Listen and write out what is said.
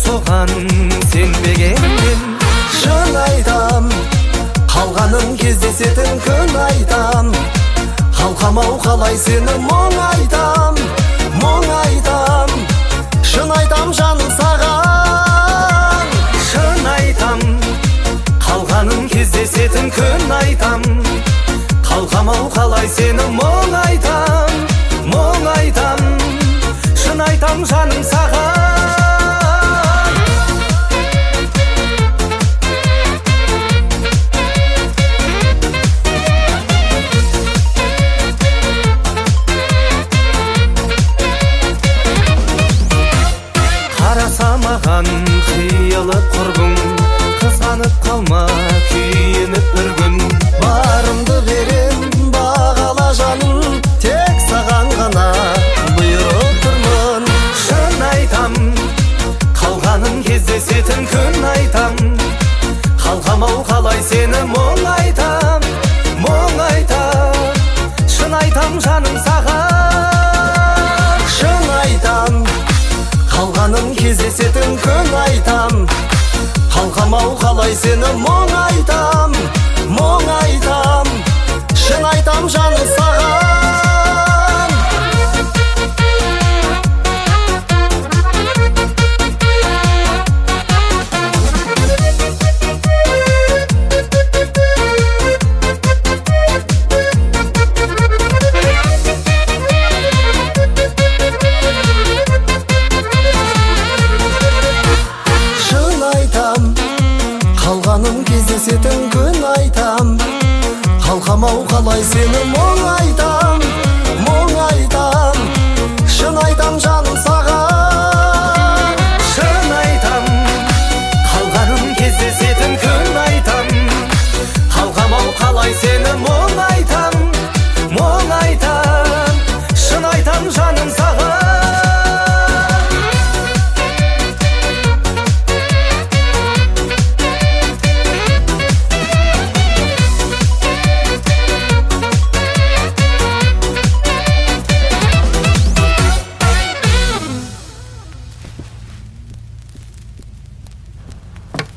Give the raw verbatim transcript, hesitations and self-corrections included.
соған сенбегенмін. Шын айтам, қалғанын кездесетін күн айтам. Қалқамау қалай сені мұң айтам, мұң айтам. Шын айтам жаным саған. Шын айтам, қалғанын кездесетін күн айтам. Қалқамау қалай сені мұң айтам, мұң айтам. Шын айтам жаным саған. Қараса маған қиылып құрбың, қызғанып қалма күйініп бір күн. Барымды берем бағала жаным, тек саған ғана бұйырып тұрмын. Шын айтам, қалғанын кездесетін күн айтам. Қалқамау қалай сені мұң айтам, мұң айтам. Шын айтам жаным саған. Шын айтам, қалғанын кездесетін күн айтам. Қалқамау қалай сені мұң айтам, мұң айтам. Шын айтам жаным саған. Қалғанын кездесетін күн айтам. Қалқамау қалай сені мұң айтам.